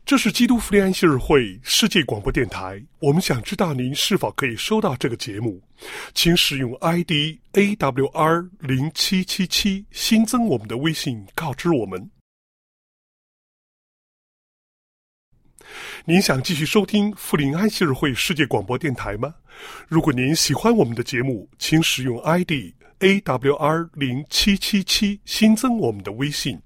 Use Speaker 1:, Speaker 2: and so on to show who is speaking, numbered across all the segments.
Speaker 1: 这是基督福音安息日会世界广播电台，我们想知道您是否可以收到这个节目，请使用 ID AWR0777 新增我们的微信告知我们。您想继续收听福临安息日会世界广播电台吗？如果您喜欢我们的节目，请使用 ID AWR0777 新增我们的微信。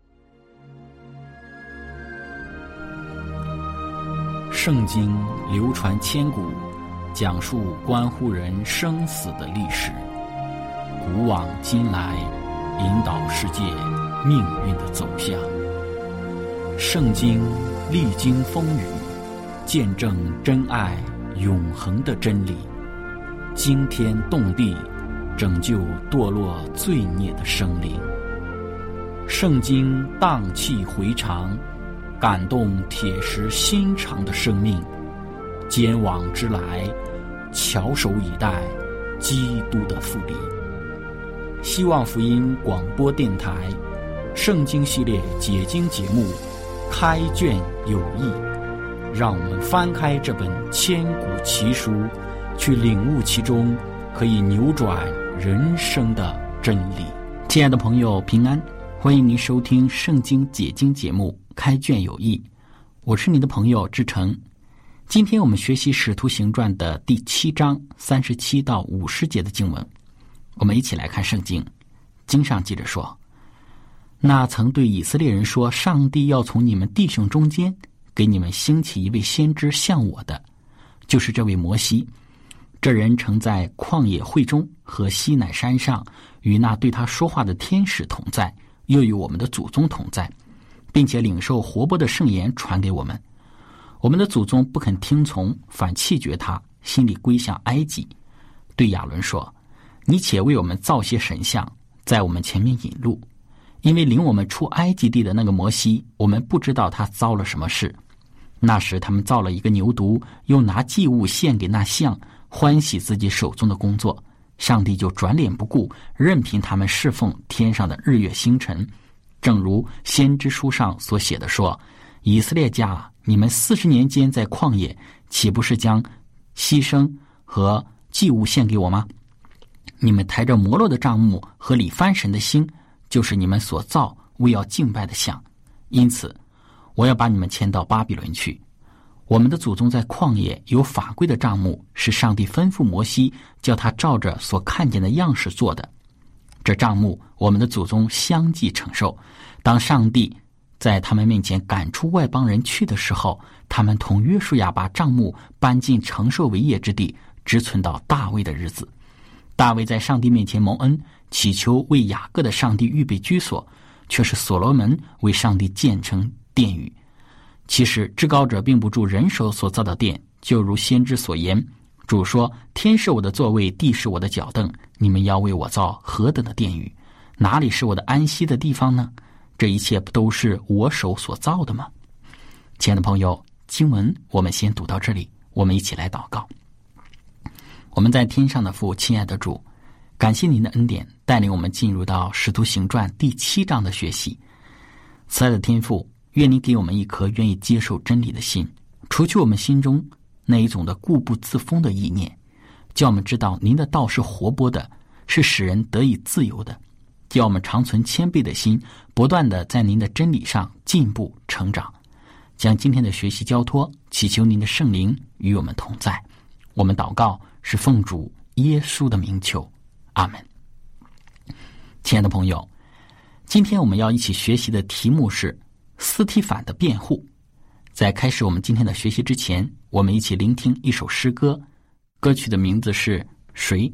Speaker 2: 圣经流传千古，讲述关乎人生死的历史，古往今来，引导世界命运的走向。圣经历经风雨，见证真爱永恒的真理，惊天动地，拯救堕落罪孽的生灵。圣经荡气回肠，感动铁石心肠的生命，坚往之来，翘首以待基督的复临。希望福音广播电台圣经系列解经节目开卷有益，让我们翻开这本千古奇书，去领悟其中可以扭转人生的真理。亲爱的朋友，平安，欢迎您收听圣经解经节目开卷有益，我是您的朋友志成。今天我们学习使徒行传的第7章37到50节的经文，我们一起来看圣经。经上记着说，那曾对以色列人说，上帝要从你们弟兄中间给你们兴起一位先知像我的，就是这位摩西。这人曾在旷野会中和西乃山上与那对他说话的天使同在，又与我们的祖宗同在，并且领受活泼的圣言传给我们。我们的祖宗不肯听从，反弃绝他，心里归向埃及。对亚伦说，你且为我们造些神像，在我们前面引路，因为领我们出埃及地的那个摩西，我们不知道他遭了什么事。那时他们造了一个牛犊，又拿祭物献给那像，欢喜自己手中的工作。上帝就转脸不顾，任凭他们侍奉天上的日月星辰。正如先知书上所写的说，以色列家，你们40年间在旷野，岂不是将牺牲和祭物献给我吗？你们抬着摩洛的帐幕和里番神的心，就是你们所造为要敬拜的像。因此我要把你们迁到巴比伦去。我们的祖宗在旷野有法规的帐幕，是上帝吩咐摩西叫他照着所看见的样式做的。这帐幕我们的祖宗相继承受，当上帝在他们面前赶出外邦人去的时候，他们同约书亚把帐幕搬进承受为业之地，直存到大卫的日子。大卫在上帝面前蒙恩，祈求为雅各的上帝预备居所，却是所罗门为上帝建成殿宇。其实至高者并不住人手所造的殿，就如先知所言，主说，天是我的座位，地是我的脚凳，你们要为我造何等的殿宇？哪里是我的安息的地方呢？这一切不都是我手所造的吗？亲爱的朋友，经文我们先读到这里，我们一起来祷告。我们在天上的父，亲爱的主，感谢您的恩典，带领我们进入到使徒行传第7章的学习。慈爱的天父，愿你给我们一颗愿意接受真理的心，除去我们心中那一种的固步自封的意念，叫我们知道您的道是活泼的，是使人得以自由的，叫我们常存谦卑的心，不断的在您的真理上进步成长。将今天的学习交托，祈求您的圣灵与我们同在。我们祷告是奉主耶稣的名求，阿们。亲爱的朋友，今天我们要一起学习的题目是斯提反的辩护。在开始我们今天的学习之前，我们一起聆听一首诗歌，歌曲的名字是谁？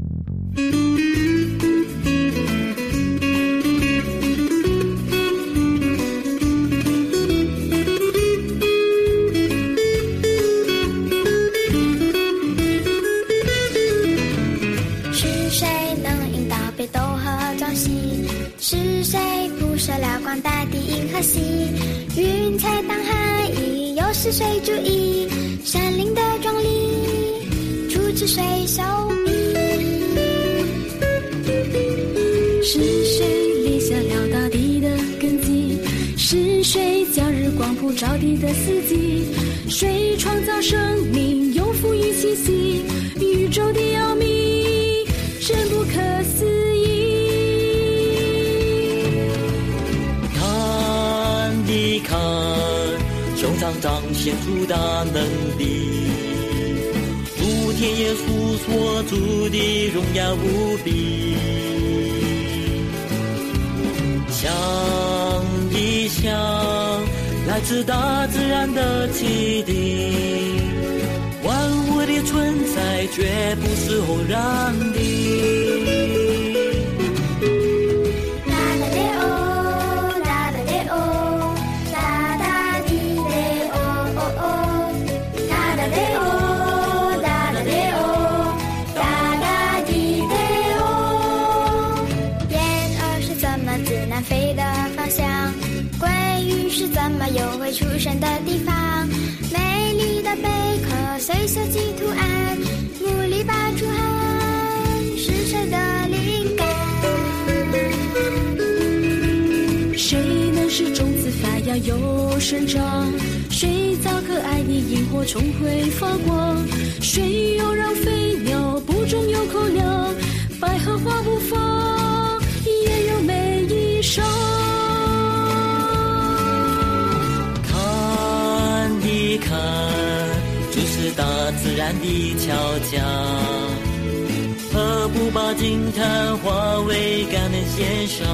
Speaker 3: 是谁能引导北斗和朝夕？是谁铺设了广大的银河系？云彩当海翼，又是谁主意山林的壮丽？处置谁手笔？是谁立下了大地的根基？是谁将日光
Speaker 4: 阳普照地的四季，谁创造生命又赋予气息，宇宙的奥秘真不可思议。
Speaker 5: 看一看，胸膛彰显出大能力，主天耶稣所住的荣耀无比。想一想，来自大自然的启迪，万物的存在绝不是偶然的。
Speaker 3: 怎么又会出生的地方？美丽的贝壳随设计图案，努力拔出汗，是谁的灵感？
Speaker 4: 谁能使种子发芽又生长？谁造可爱的萤火虫会发光？谁又让飞鸟不中有口粮？百合花不放，也有美衣裳。
Speaker 5: 看，这是大自然的巧匠，何不把惊叹化为感恩献上？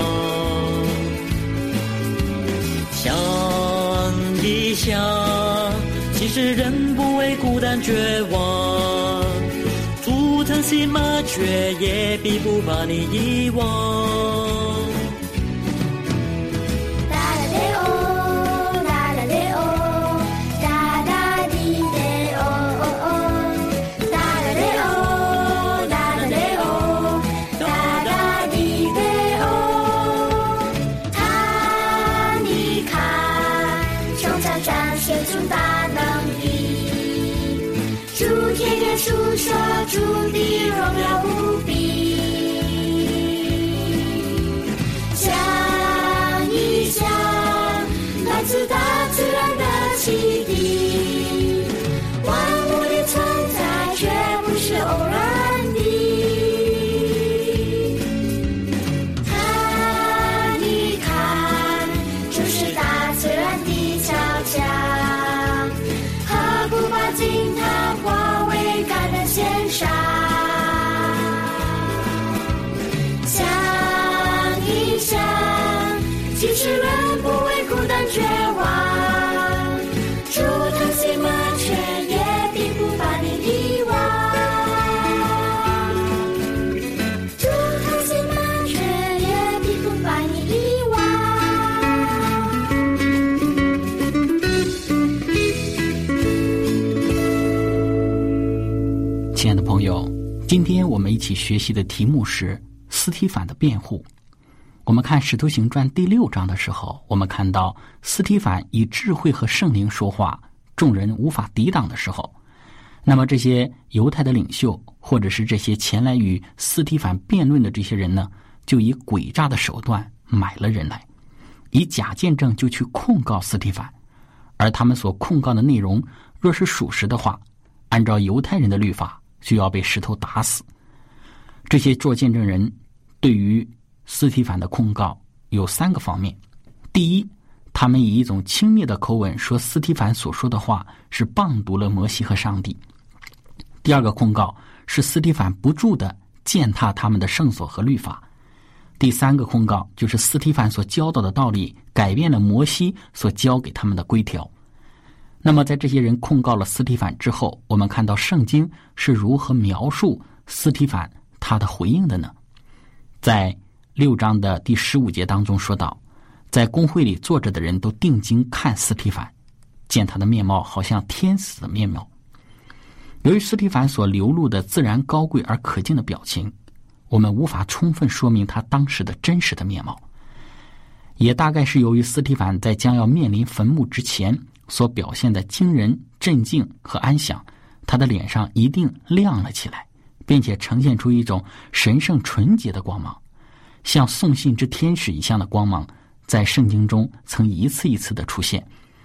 Speaker 5: 想一想，其实人不会孤单绝望，主曾心麻雀也必不把你遗忘。
Speaker 3: 述说主的荣耀无比，想一想，来自大自然的启迪，万物的存在绝不是偶然的。看一看，这是大自然的巧匠，何不把惊叹化为感恩献上？想一想，其实人不会孤单绝望，主疼惜麻雀也并不把你遗忘，主疼惜麻雀也并不把你遗忘。
Speaker 2: 亲爱的朋友，今天我们一起学习的题目是司提反的辩护。我们看《使徒行传》第6章的时候，我们看到司提反以智慧和圣灵说话，众人无法抵挡的时候，那么这些犹太的领袖或者是这些前来与司提反辩论的这些人呢，就以诡诈的手段买了人来，以假见证就去控告司提反，而他们所控告的内容若是属实的话，按照犹太人的律法就要被石头打死。这些作见证人对于司提反的控告有3个方面。第一，他们以一种轻蔑的口吻说司提反所说的话是谤读了摩西和上帝。第二个控告是司提反不住地践踏他们的圣所和律法。第3个控告就是司提反所教导的道理改变了摩西所教给他们的规条。那么在这些人控告了司提反之后，我们看到圣经是如何描述司提反他的回应的呢？在6章的第15节当中说到，在公会里坐着的人都定睛看司提反，见他的面貌好像天使的面貌。由于司提反所流露的自然高贵而可敬的表情，我们无法充分说明他当时的真实的面貌，也大概是由于司提反在将要面临坟墓之前所表现的惊人镇静和安详，他的脸上一定亮了起来，并且呈现出一种神圣纯洁的光芒，像送信之天使一样的光芒在圣经中曾一次一次的出现，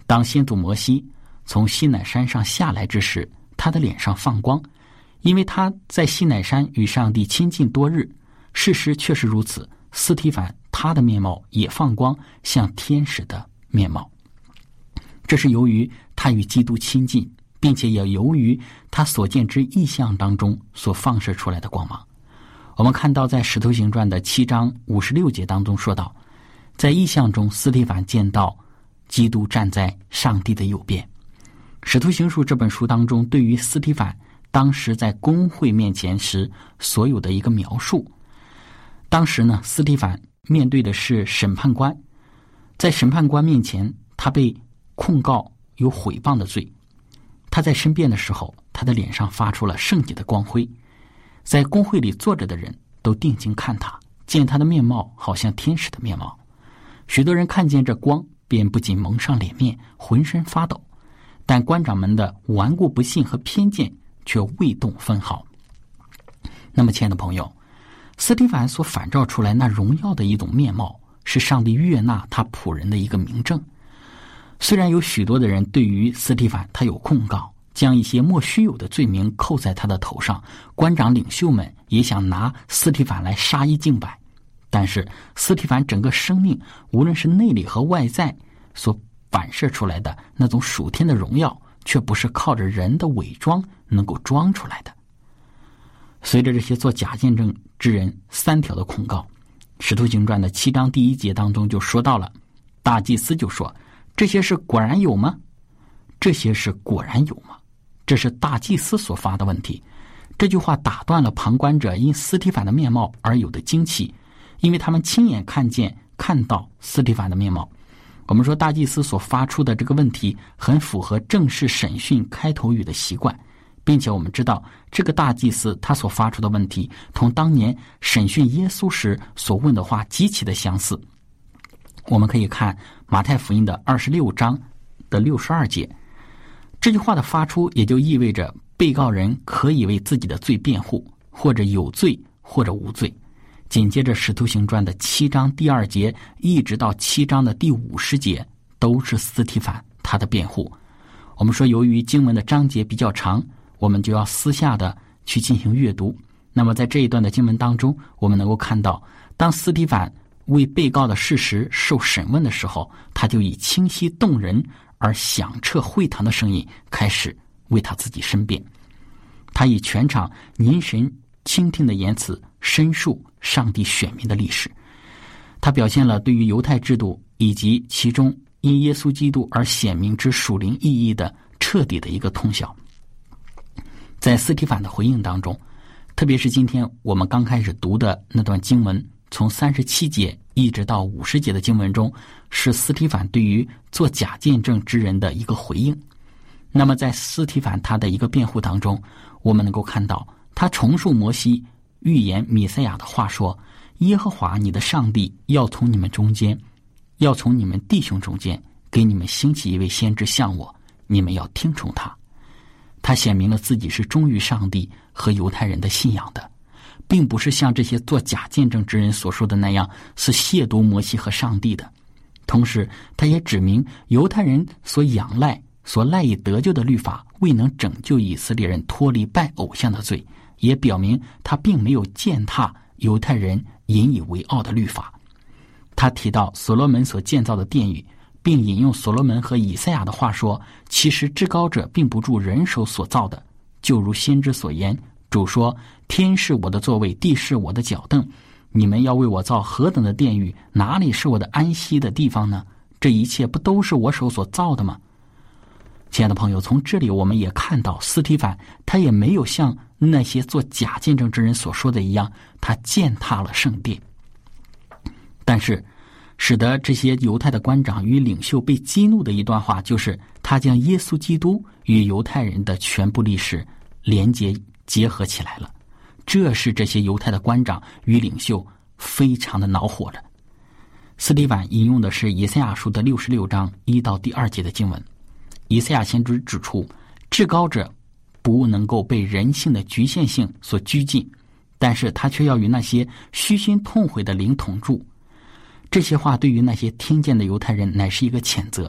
Speaker 2: 当先祖摩西从西乃山上下来之时，他的脸上放光，因为他在西乃山与上帝亲近多日。事实确实如此，司提反他的面貌也放光，像天使的面貌。这是由于他与基督亲近，并且也由于他所见之异象当中所放射出来的光芒。我们看到在使徒行传的7章56节当中说到，在异象中司提反见到基督站在上帝的右边。使徒行述这本书当中对于司提反当时在公会面前时所有的一个描述。当时呢，司提反面对的是审判官，在审判官面前，他被控告有毁谤的罪。他在申辩的时候，他的脸上发出了圣洁的光辉。在公会里坐着的人都定睛看他，见他的面貌好像天使的面貌。许多人看见这光，便不仅蒙上脸面，浑身发抖。但官长们的顽固不信和偏见却未动分毫。那么亲爱的朋友，司提反所反照出来那荣耀的一种面貌，是上帝悦纳他仆人的一个明证。虽然有许多的人对于司提反他有控告，将一些莫须有的罪名扣在他的头上，官长领袖们也想拿司提反来杀一儆百，但是司提反整个生命，无论是内里和外在所反射出来的那种属天的荣耀，却不是靠着人的伪装能够装出来的。随着这些做假见证之人3条的控告，使徒行传的7章第1节当中就说到了，大祭司就说，这些事果然有吗？这些事果然有吗？这是大祭司所发的问题。这句话打断了旁观者因司提反的面貌而有的惊奇，因为他们亲眼看到司提反的面貌。我们说大祭司所发出的这个问题很符合正式审讯开头语的习惯，并且我们知道这个大祭司他所发出的问题同当年审讯耶稣时所问的话极其的相似。我们可以看马太福音的26章的62节，这句话的发出也就意味着被告人可以为自己的罪辩护，或者有罪或者无罪。紧接着使徒行传的7章第2节一直到7章的第50节都是司提反他的辩护。我们说由于经文的章节比较长，我们就要私下的去进行阅读。那么在这一段的经文当中，我们能够看到，当司提反为被告的事实受审问的时候，他就以清晰动人而响彻会堂的声音开始为他自己申辩。他以全场凝神倾听的言辞申述上帝选民的历史。他表现了对于犹太制度以及其中因耶稣基督而显明之属灵意义的彻底的一个通晓。在司提反的回应当中，特别是今天我们刚开始读的那段经文，从37节一直到50节的经文中，是司提反对于做假见证之人的一个回应。那么在司提反他的一个辩护当中，我们能够看到他重述摩西预言弥赛亚的话说，耶和华你的上帝要从你们弟兄中间给你们兴起一位先知像我，你们要听从他。他显明了自己是忠于上帝和犹太人的信仰的，并不是像这些做假见证之人所说的那样是亵渎摩西和上帝的。同时他也指明犹太人所仰赖所赖以得救的律法未能拯救以色列人脱离拜偶像的罪，也表明他并没有践踏犹太人引以为傲的律法。他提到所罗门所建造的殿宇，并引用所罗门和以赛亚的话说，其实至高者并不住人手所造的，就如先知所言，主说，天是我的座位，地是我的脚凳，你们要为我造何等的殿宇，哪里是我的安息的地方呢？这一切不都是我手所造的吗？亲爱的朋友，从这里我们也看到司提反他也没有像那些做假见证之人所说的一样，他践踏了圣殿。但是使得这些犹太的官长与领袖被激怒的一段话，就是他将耶稣基督与犹太人的全部历史结合起来了。这是这些犹太的官长与领袖非常的恼火的。司提反引用的是以赛亚书的66章1到第2节的经文。以赛亚先知指出，至高者不能够被人性的局限性所拘禁，但是他却要与那些虚心痛悔的灵同住。这些话对于那些听见的犹太人乃是一个谴责。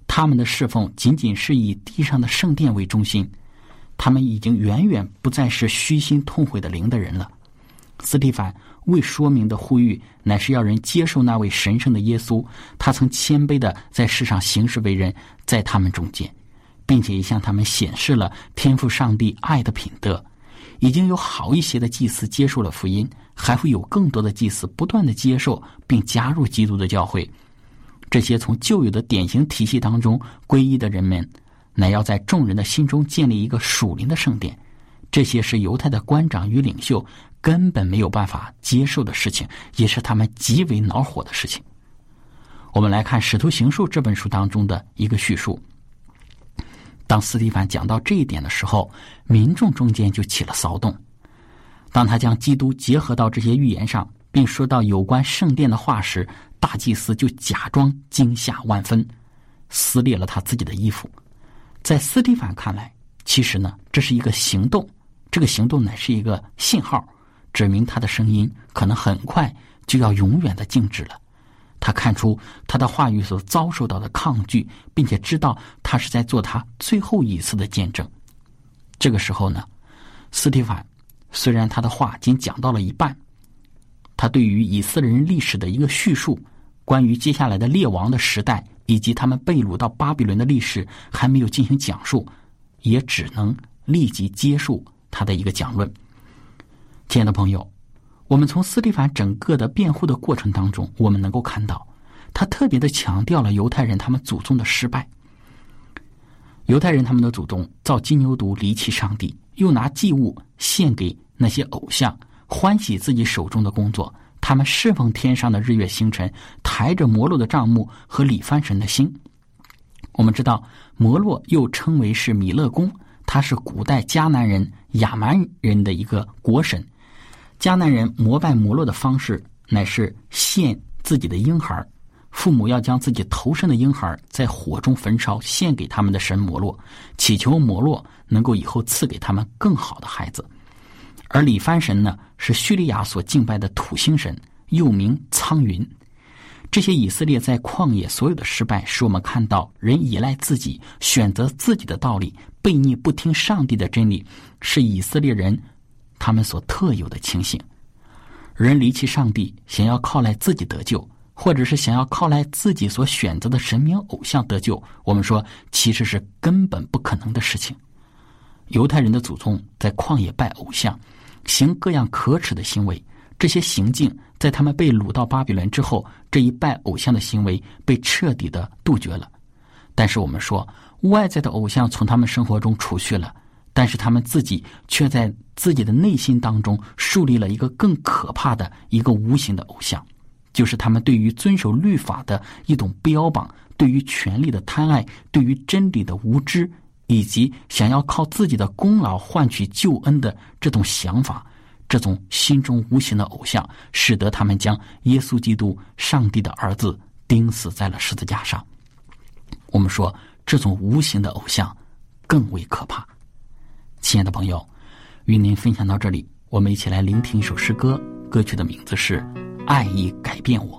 Speaker 2: 他们的侍奉仅仅是以地上的圣殿为中心，他们已经远远不再是虚心痛悔的灵的人了。司提反未说明的呼吁，乃是要人接受那位神圣的耶稣，他曾谦卑地在世上行事为人，在他们中间，并且也向他们显示了天父上帝爱的品德。已经有好一些的祭司接受了福音，还会有更多的祭司不断地接受并加入基督的教会。这些从旧有的典型体系当中皈依的人们，乃要在众人的心中建立一个属灵的圣殿。这些是犹太的官长与领袖根本没有办法接受的事情，也是他们极为恼火的事情。我们来看《使徒行述》这本书当中的一个叙述。当司提反讲到这一点的时候，民众中间就起了骚动。当他将基督结合到这些预言上，并说到有关圣殿的话时，大祭司就假装惊吓万分，撕裂了他自己的衣服。在司提反看来，其实呢，这是一个行动，这个行动乃是一个信号，指明他的声音可能很快就要永远的静止了。他看出他的话语所遭受到的抗拒，并且知道他是在做他最后一次的见证。这个时候呢，司提反虽然他的话仅讲到了一半，他对于以色列人历史的一个叙述，关于接下来的列王的时代以及他们被掳到巴比伦的历史还没有进行讲述，也只能立即结束他的一个讲论。亲爱的朋友，我们从司提反整个的辩护的过程当中，我们能够看到他特别的强调了犹太人他们祖宗的失败。犹太人他们的祖宗造金牛犊离弃上帝，又拿祭物献给那些偶像，欢喜自己手中的工作。他们侍奉天上的日月星辰，抬着摩洛的帐幕和李番神的星。我们知道摩洛又称为是米勒公，他是古代迦南人亚蛮人的一个国神。迦南人膜拜摩洛的方式乃是献自己的婴孩，父母要将自己头生的婴孩在火中焚烧，献给他们的神摩洛，祈求摩洛能够以后赐给他们更好的孩子。而李番神呢，是叙利亚所敬拜的土星神，又名苍云。这些以色列在旷野所有的失败，使我们看到人依赖自己，选择自己的道理，悖逆不听上帝的真理，是以色列人他们所特有的情形。人离弃上帝，想要靠来自己得救，或者是想要靠来自己所选择的神明偶像得救，我们说其实是根本不可能的事情。犹太人的祖宗在旷野拜偶像，行各样可耻的行为，这些行径在他们被掳到巴比伦之后，这一拜偶像的行为被彻底的杜绝了。但是我们说外在的偶像从他们生活中除去了，但是他们自己却在自己的内心当中树立了一个更可怕的一个无形的偶像，就是他们对于遵守律法的一种标榜，对于权力的贪爱，对于真理的无知，以及想要靠自己的功劳换取救恩的这种想法。这种心中无形的偶像，使得他们将耶稣基督上帝的儿子钉死在了十字架上。我们说这种无形的偶像更为可怕。亲爱的朋友，与您分享到这里，我们一起来聆听一首诗歌，歌曲的名字是《爱已改变我》。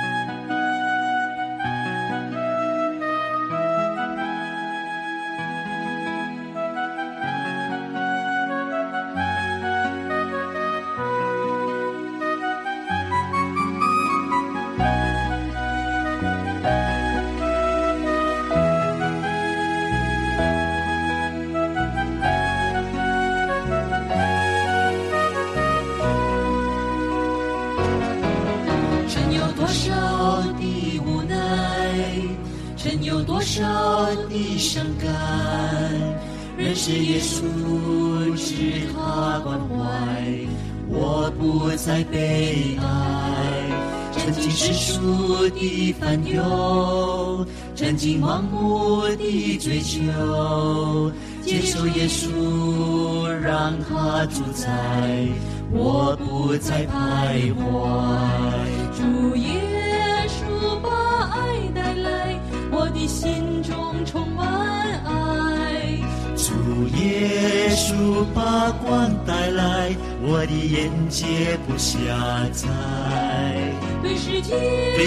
Speaker 5: 认识耶稣，知他关怀，我不再悲哀。曾经世俗的烦忧，曾经盲目的追求，接受耶稣，让他主宰，我不再徘徊。
Speaker 4: 主耶稣把爱带来，我的心中充满爱。
Speaker 5: 主耶稣稣把光带来，我的眼界不狭窄。
Speaker 4: 对世界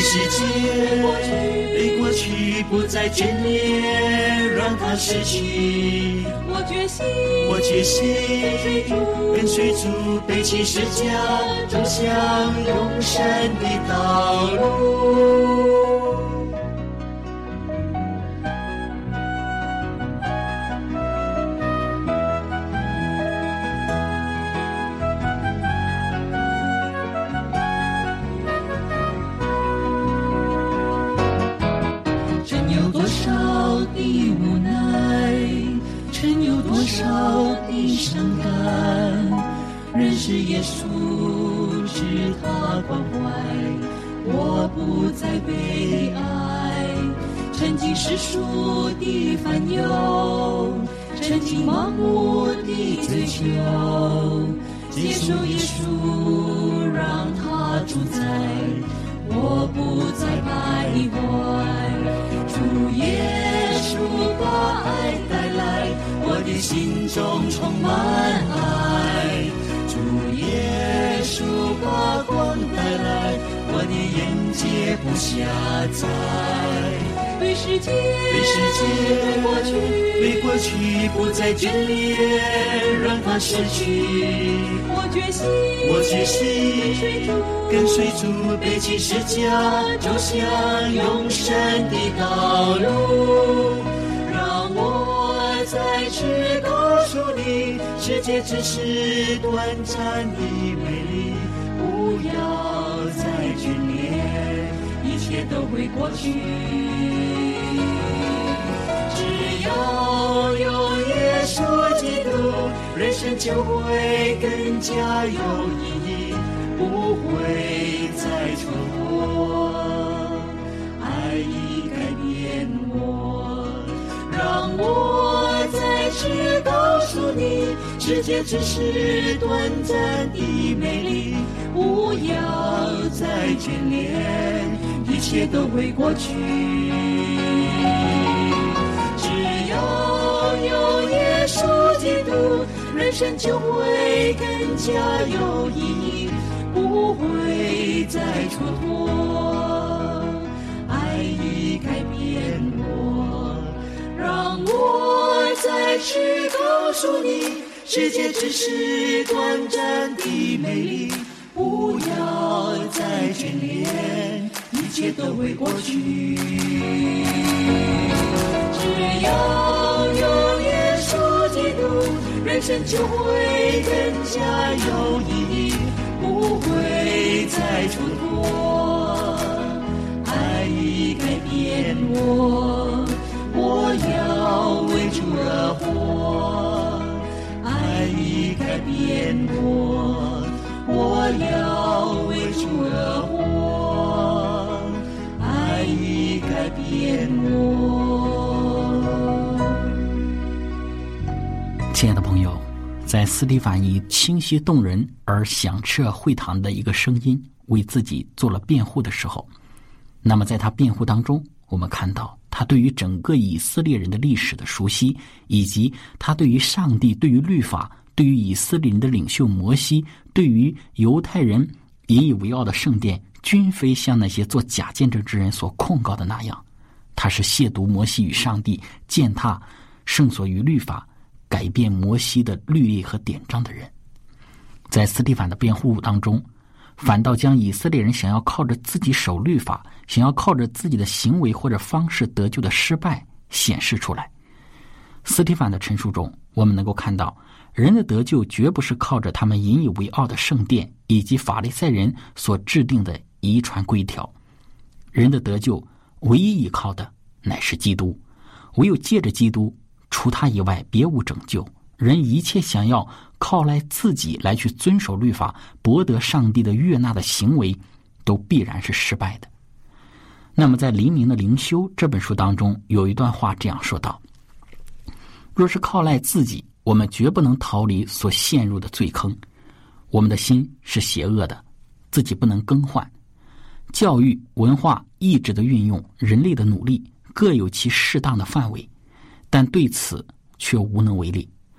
Speaker 5: 对过去不再眷恋，让它逝去。
Speaker 4: 我决心
Speaker 5: 跟随主，背起十架，走向永生的道路。
Speaker 4: 少的伤感，认识耶稣，知他关怀，我不再悲哀。沉浸世俗的烦忧，沉浸盲目的追求，接受耶稣，让他主宰，我不再徘徊。主耶稣把爱带来，我的心中充满爱。主耶稣把光带来，我的眼界不狭窄。对世界对过去不再眷恋，让它逝去。我决心跟随主，背起十架，走向永生的道路。让我再次告诉你，世界只是短暂的美丽，不要再眷恋，一切都会过去。只要有耶稣基督，人生就会更加有意义，不会再错过。爱已改变我，让我再次告诉你，世界只是短暂的美丽，不要再眷恋，一切都会过去。只要有耶稣基督，人生就会更加有意义，不会再蹉跎。爱已改变我，让我再次告诉你，世界只是短暂的美丽，不要再眷恋，一切都会过去。只要有耶稣基督，人生就会更加有意义，不会再蹉跎。爱已改变我，我要为主而活。爱已改变我，我要为主而活。爱已改变我。
Speaker 2: 亲爱的朋友，在司提反以清晰动人而响彻会堂的一个声音为自己做了辩护的时候，那么在他辩护当中，我们看到他对于整个以色列人的历史的熟悉，以及他对于上帝、对于律法、对于以色列人的领袖摩西、对于犹太人引以为傲的圣殿，均非像那些做假见证之人所控告的那样，他是亵渎摩西与上帝、践踏圣所与律法、改变摩西的律例和典章的人。在司提反的辩护当中，反倒将以色列人想要靠着自己守律法，想要靠着自己的行为或者方式得救的失败显示出来。司提反的陈述中，我们能够看到，人的得救绝不是靠着他们引以为傲的圣殿以及法利赛人所制定的遗传规条。人的得救唯一依靠的乃是基督，唯有借着基督，除他以外别无拯救。人一切想要靠赖自己来去遵守律法，博得上帝的悦纳的行为，都必然是失败的。那么在黎明的灵修这本书当中，有一段话这样说道：若是靠赖自己，我们绝不能逃离所陷入的罪坑。我们的心是邪恶的，自己不能更换。教育、文化、意志的运用，人类的努力各有其适当的范围，但对此却无能为力。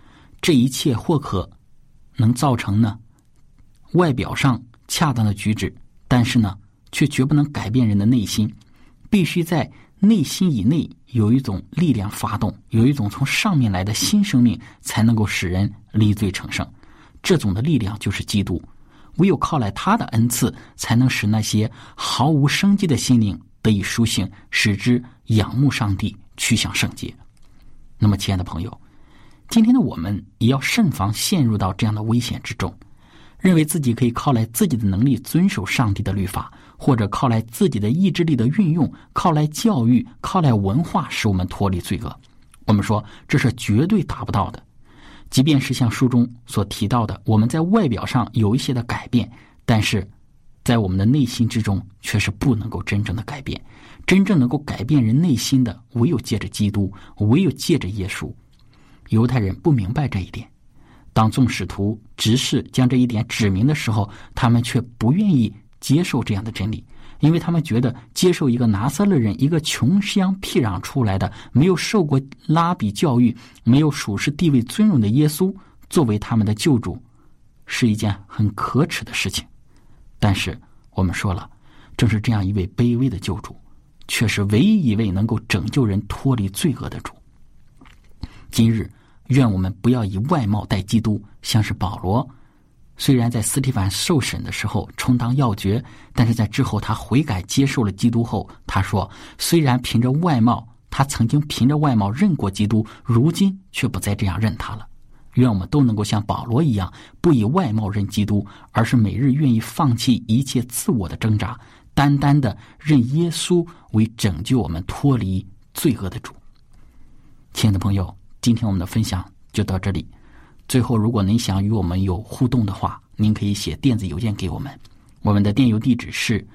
Speaker 2: 这一切或可能造成呢外表上恰当的举止，但是呢却绝不能改变人的内心。必须在内心以内有一种力量发动，有一种从上面来的新生命，才能够使人离罪成圣。这种的力量就是基督，唯有靠来他的恩赐，才能使那些毫无生机的心灵得以苏醒，使之仰慕上帝，趋向圣洁。那么亲爱的朋友，今天的我们也要慎防陷入到这样的危险之中，认为自己可以靠来自己的能力遵守上帝的律法，或者靠来自己的意志力的运用，靠来教育，靠来文化使我们脱离罪恶。我们说这是绝对达不到的。即便是像书中所提到的，我们在外表上有一些的改变，但是在我们的内心之中却是不能够真正的改变。真正能够改变人内心的，唯有借着基督，唯有借着耶稣。犹太人不明白这一点，当众使徒执事将这一点指明的时候，他们却不愿意接受这样的真理，因为他们觉得接受一个拿撒勒人，一个穷乡僻壤出来的，没有受过拉比教育，没有属世地位尊荣的耶稣作为他们的救主，是一件很可耻的事情。但是我们说了，正是这样一位卑微的救主，却是唯一一位能够拯救人脱离罪恶的主。今日愿我们不要以外貌待基督，像是保罗，虽然在司提反受审的时候充当要诀，但是在之后他悔改接受了基督后，他说虽然凭着外貌，他曾经凭着外貌认过基督，如今却不再这样认他了。愿我们都能够像保罗一样，不以外貌认基督，而是每日愿意放弃一切自我的挣扎，单单的认耶稣为拯救我们脱离罪恶的主。亲爱的朋友，今天我们的分享就到这里。最后，如果您想与我们有互动的话，您可以写电子邮件给我们，我们的电邮地址是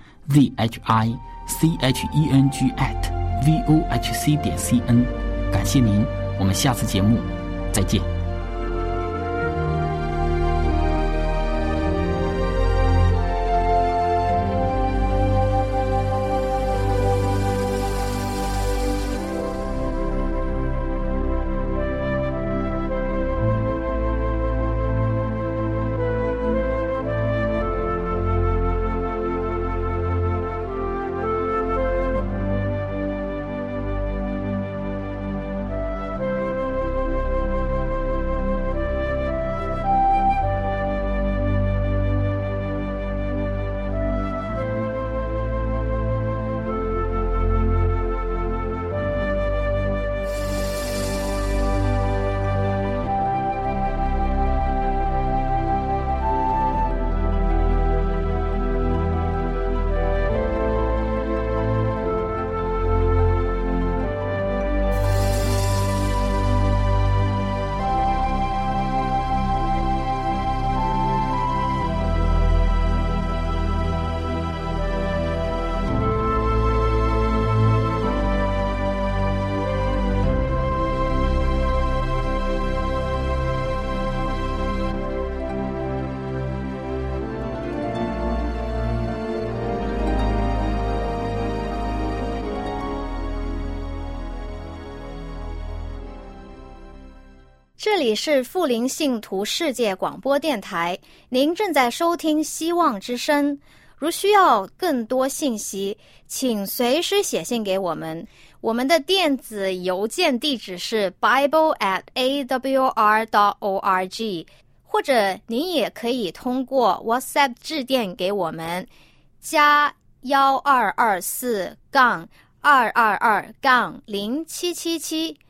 Speaker 2: zhicheng@vohc.cn。 感谢您，我们下次节目再见。
Speaker 6: 这里是富林信徒世界广播电台，您正在收听希望之声。如需要更多信息，请随时写信给我们。我们的电子邮件地址是 bible@awr.org， 或者您也可以通过 WhatsApp 致电给我们，加1224-222-0777